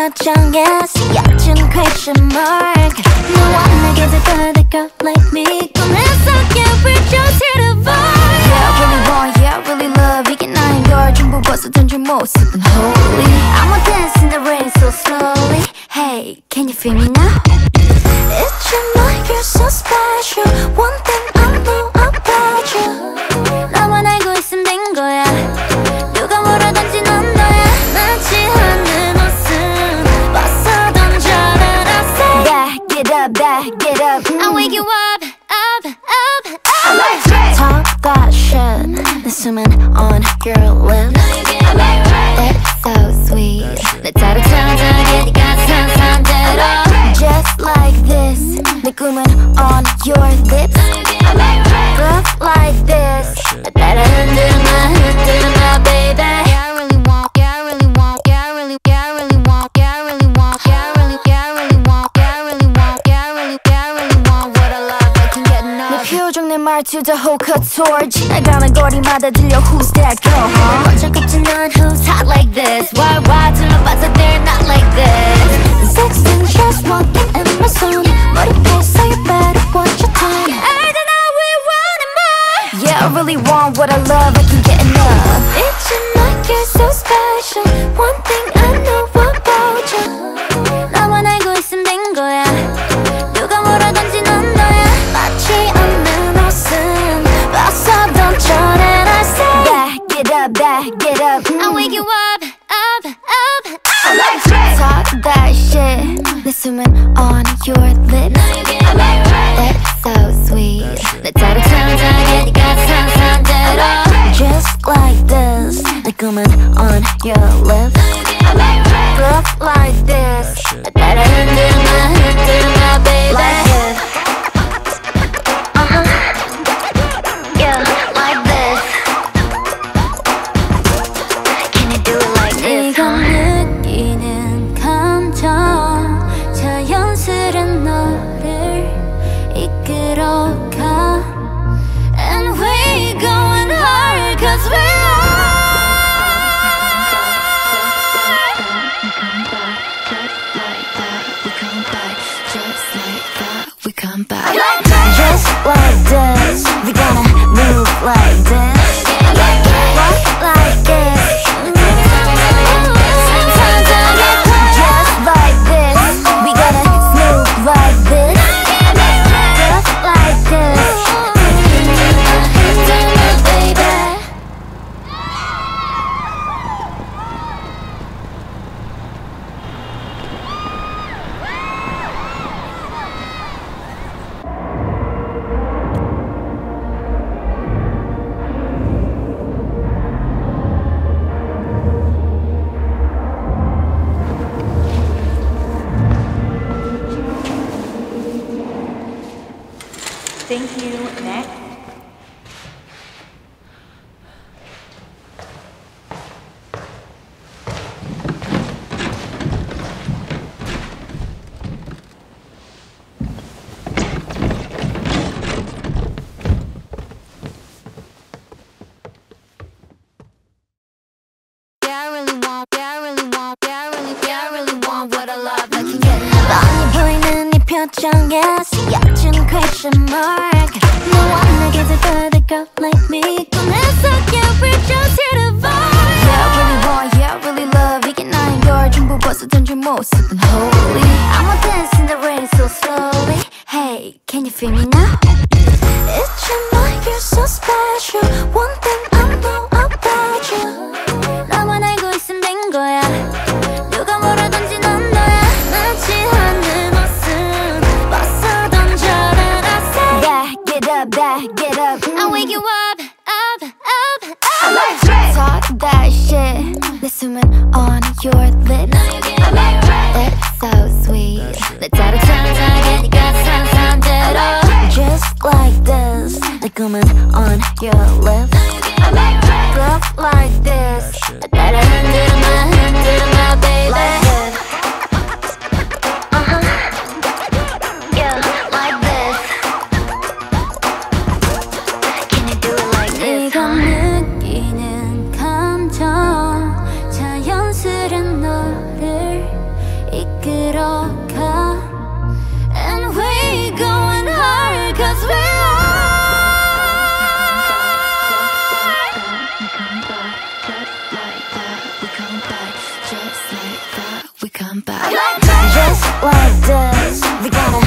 표정에 쓰여진 question mark. 너와 내게 다가갈 girl like me. 꿈에서 깨울 just hit a vibe. Yeah, I really want, yeah, I really love. 이게 나인 걸 전부 벗어던 줄 모습은 holy. I want dance in the rain so slowly. Hey, can you feel me now? It's your night, you're so special. One thing I know about you. 나만 알고 있으면 된 거야. 누가 뭐라든지 넌 너야. 마치 하늘 옷은 벗어 던져라. I say back it up, back it up. I'll wake you up, up, up, up. Talk that shit. 내 숨은 on your lips. It's so sweet. 내 따로 찾아게 네가 상상대로. Just like this. 내 꿈은 on your lips. Love like this. 나 따라 흔들마 baby. Yeah, I really want, yeah, I really want, yeah, I really, yeah, I really want, yeah, I really want, yeah, I really, yeah, I really want, yeah, I really want, yeah, I really, yeah, I really want what I love, I can get enough. 내 표정 내 말투 다 호커토르 지나가는 거리마다 들려 who's that girl, huh? 먼저 꼽지 넌 who's hot like this. Why 둘러봐서 they're not like this. Sex and just walking in my zone. 머리에 so you better watch your tone. I don't know we want it more. Yeah, I really want what I love, I can get enough. It's your night, you're so special. One thing I know about you. 나만 알고 있으면 된 거야. 누가 뭐라든지 넌 너야. 마치 없는 옷은 벗어 던져라. I say back it up, back it up. I'll wake you up, up, up, up. Talk that shit. 내 숨은 on your lips. It's so sweet. 내 따로 찾아게 네가 상상대로. Just like this. 내 꿈은 on your lips. Love like this. 나 따라 흔들마 baby. Like this. Yeah, like this. Can you do it like this? 네가 느끼는 감정 자연스런 너를 이끌어가. And we going hard cause we are. We come back just like that. We come back just like that. We come back just like this. We gonna move like this. Walk like this. Sometimes I get caught just like this. We gotta smooth like this. Just like this. Baby. Thank you. Next. Yeah, I really want, yeah, I really want, yeah, I really, yeah, I really want what I love, I can get enough. 뻔히 보이는 네 표정에 쓰여진 question mark. 너와 내게 다가갈 girl like me. 꿈에서 깨울 just hit a vibe. Yeah, I really want, yeah, I really love. 이게 나인 걸 전부 벗어던 줄 모습은 holy. I want dance in the rain so slowly. Hey, can you feel me now? It's your night, you're so special. One thing I know about you. 나만 알고 있으면 된 거야. 누가 뭐라든지 넌 너야. 마치 하늘 옷은 벗어 던져라. I say back it up, back it up. I'll wake you up, up, up, up. Talk that shit. 내 숨은 on your lips. It's so sweet. 내 따로 찾아게 네가 상상대로. Just like this. 내 꿈은 on your lips. Love like this. 나 따라 흔들마 baby. Like this. Yeah, like this. Can you do it like this? 네가 느끼는 감정 자연스런 너를 that we come back. Just like this, we gotta